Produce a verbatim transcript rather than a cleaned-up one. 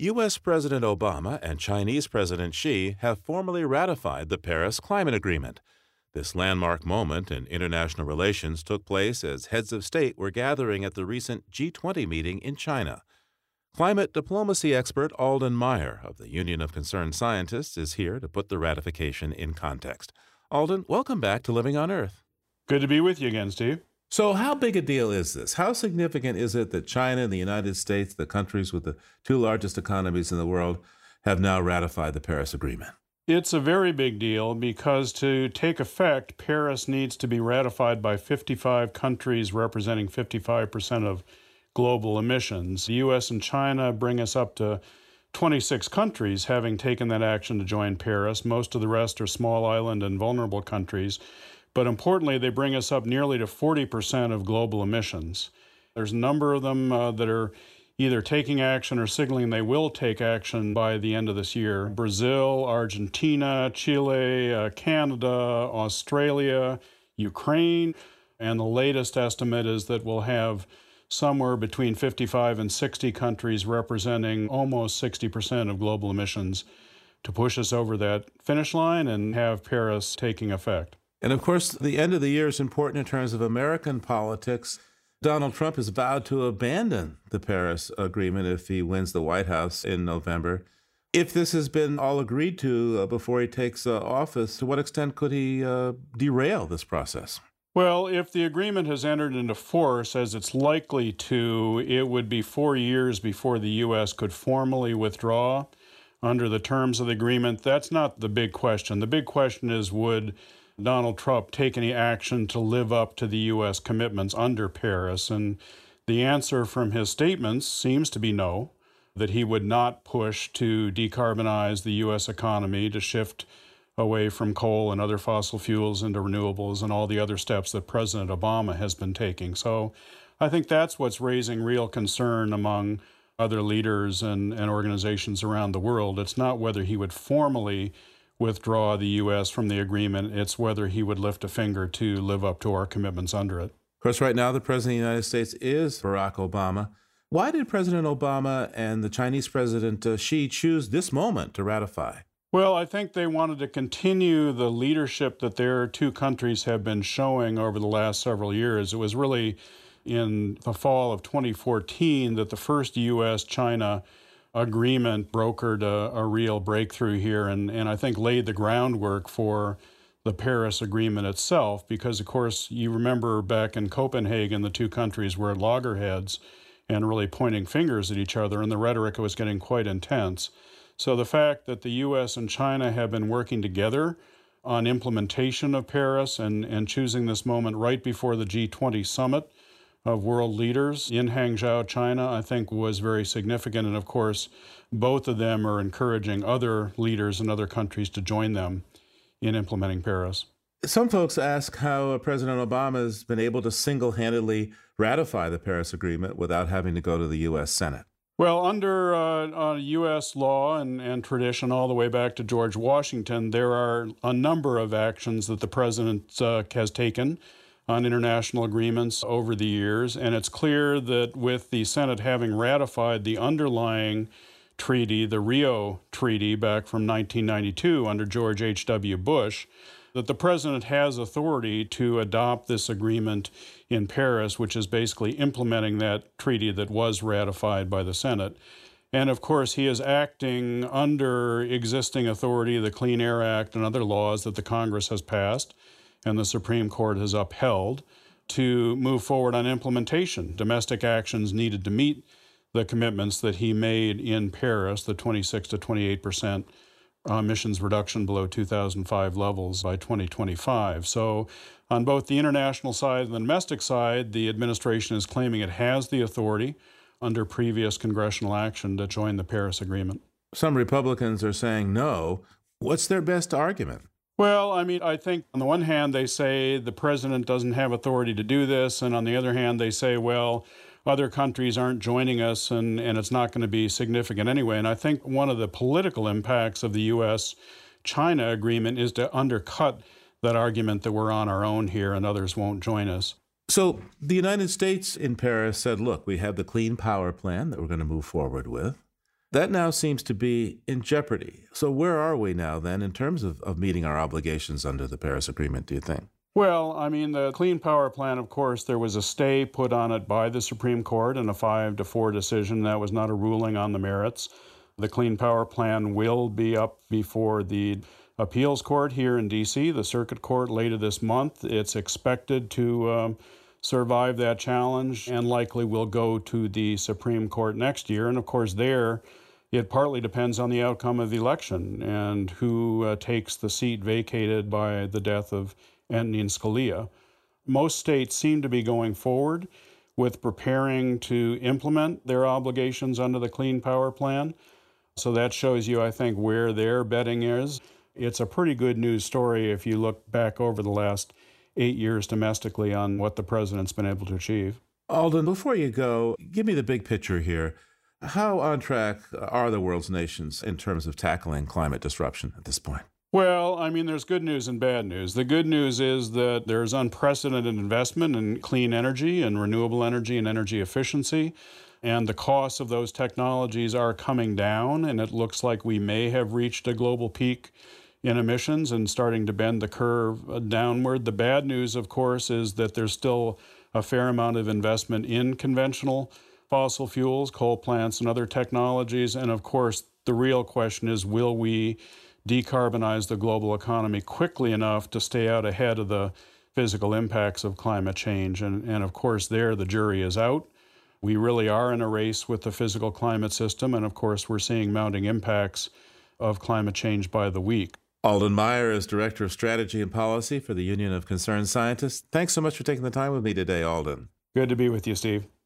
U S. President Obama and Chinese President Xi have formally ratified the Paris Climate Agreement. This landmark moment in international relations took place as heads of state were gathering at the recent G twenty meeting in China. Climate diplomacy expert Alden Meyer of the Union of Concerned Scientists is here to put the ratification in context. Alden, welcome back to Living on Earth. Good to be with you again, Steve. So how big a deal is this? How significant is it that China and the United States, the countries with the two largest economies in the world, have now ratified the Paris Agreement? It's a very big deal because to take effect, Paris needs to be ratified by fifty-five countries representing fifty-five percent of global emissions. The U S and China bring us up to twenty-six countries having taken that action to join Paris. Most of the rest are small island and vulnerable countries. But importantly, they bring us up nearly to forty percent of global emissions. There's a number of them uh, that are either taking action or signaling they will take action by the end of this year. Brazil, Argentina, Chile, uh, Canada, Australia, Ukraine. And the latest estimate is that we'll have somewhere between fifty-five and sixty countries representing almost sixty percent of global emissions to push us over that finish line and have Paris taking effect. And of course, the end of the year is important in terms of American politics. Donald Trump has vowed to abandon the Paris Agreement if he wins the White House in November. If this has been all agreed to uh, before he takes uh, office, to what extent could he uh, derail this process? Well, if the agreement has entered into force, as it's likely to, it would be four years before the U S could formally withdraw under the terms of the agreement. That's not the big question. The big question is, would Donald Trump take any action to live up to the U S commitments under Paris? And the answer from his statements seems to be no, that he would not push to decarbonize the U S economy, to shift away from coal and other fossil fuels into renewables and all the other steps that President Obama has been taking. So I think that's what's raising real concern among other leaders and, and organizations around the world. It's not whether he would formally withdraw the U S from the agreement, it's whether he would lift a finger to live up to our commitments under it. Of course, right now, the President of the United States is Barack Obama. Why did President Obama and the Chinese President uh, Xi choose this moment to ratify? Well, I think they wanted to continue the leadership that their two countries have been showing over the last several years. It was really in the fall of twenty fourteen that the first U S China agreement brokered a, a real breakthrough here and, and I think laid the groundwork for the Paris Agreement itself, because, of course, you remember back in Copenhagen, the two countries were at loggerheads and really pointing fingers at each other, and the rhetoric was getting quite intense. So the fact that the U S and China have been working together on implementation of Paris and, and choosing this moment right before the G twenty summit of world leaders in Hangzhou, China, I think was very significant. And of course, both of them are encouraging other leaders in other countries to join them in implementing Paris. Some folks ask how President Obama has been able to single-handedly ratify the Paris Agreement without having to go to the U S Senate. Well, under uh, uh, U S law and, and tradition all the way back to George Washington, there are a number of actions that the president uh, has taken on international agreements over the years, and it's clear that with the Senate having ratified the underlying treaty, the Rio Treaty back from nineteen ninety-two under George H W Bush, that the president has authority to adopt this agreement in Paris, which is basically implementing that treaty that was ratified by the Senate. And of course, he is acting under existing authority, the Clean Air Act and other laws that the Congress has passed and the Supreme Court has upheld to move forward on implementation. Domestic actions needed to meet the commitments that he made in Paris, the twenty-six to twenty-eight percent emissions reduction below two thousand five levels by twenty twenty-five. So on both the international side and the domestic side, the administration is claiming it has the authority under previous congressional action to join the Paris Agreement. Some Republicans are saying no. What's their best argument? Well, I mean, I think on the one hand, they say the president doesn't have authority to do this. And on the other hand, they say, well, other countries aren't joining us and, and it's not going to be significant anyway. And I think one of the political impacts of the U S China agreement is to undercut that argument that we're on our own here and others won't join us. So the United States in Paris said, look, we have the Clean Power Plan that we're going to move forward with. That now seems to be in jeopardy. So where are we now then in terms of, of meeting our obligations under the Paris Agreement, do you think? Well, I mean, the Clean Power Plan, of course, there was a stay put on it by the Supreme Court in a five to four decision. That was not a ruling on the merits. The Clean Power Plan will be up before the appeals court here in D C, the circuit court, later this month. It's expected to um, survive that challenge and likely will go to the Supreme Court next year. And of course, there, it partly depends on the outcome of the election and who uh, takes the seat vacated by the death of Antonin Scalia. Most states seem to be going forward with preparing to implement their obligations under the Clean Power Plan. So that shows you, I think, where their betting is. It's a pretty good news story if you look back over the last eight years domestically on what the president's been able to achieve. Alden, before you go, give me the big picture here. How on track are the world's nations in terms of tackling climate disruption at this point? Well, I mean, there's good news and bad news. The good news is that there's unprecedented investment in clean energy and renewable energy and energy efficiency, and the costs of those technologies are coming down, and it looks like we may have reached a global peak in emissions and starting to bend the curve downward. The bad news, of course, is that there's still a fair amount of investment in conventional fossil fuels, coal plants, and other technologies. And of course, the real question is, will we decarbonize the global economy quickly enough to stay out ahead of the physical impacts of climate change? And, and of course, there the jury is out. We really are in a race with the physical climate system. And of course, we're seeing mounting impacts of climate change by the week. Alden Meyer is Director of Strategy and Policy for the Union of Concerned Scientists. Thanks so much for taking the time with me today, Alden. Good to be with you, Steve.